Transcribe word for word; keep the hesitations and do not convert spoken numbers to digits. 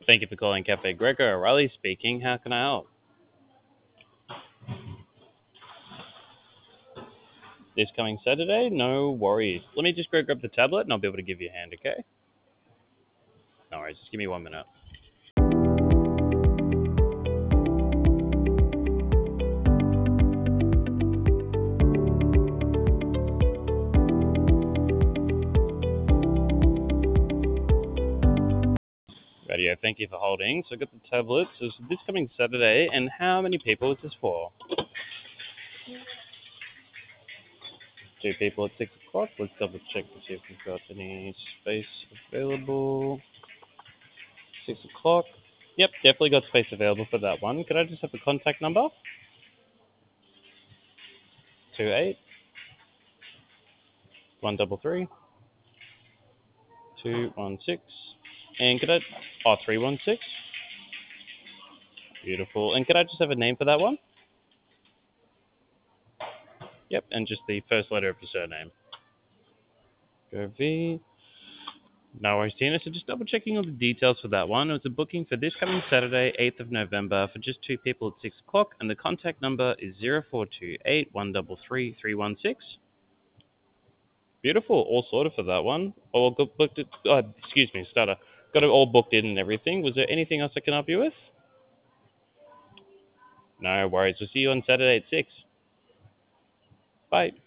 Thank you for calling Cafe Gregor. Riley speaking. How can I help? This coming Saturday? No worries. Let me just go grab the tablet and I'll be able to give you a hand, okay? No worries. Just give me one minute. Radio, thank you for holding. So I got the tablets. So it's this coming Saturday, and how many people is this for? Two people at six o'clock. Let's double check to see if we've got any space available. Six o'clock. Yep, definitely got space available for that one. Could I just have the contact number? Two eight one double three two one six. And could I? Oh, three one six. Beautiful. And could I just have a name for that one? Yep, and just the first letter of your surname. Go V. No worries, Tina. So just double checking all the details for that one. It was a booking for this coming Saturday, eighth of November, for just two people at six o'clock, and the contact number is zero four two eight one three three three one six. Beautiful. All sorted for that one. All got booked. It, oh, excuse me, stutter. Got it all booked in and everything. Was there anything else I can help you with? No worries. We'll see you on Saturday at six. Bye.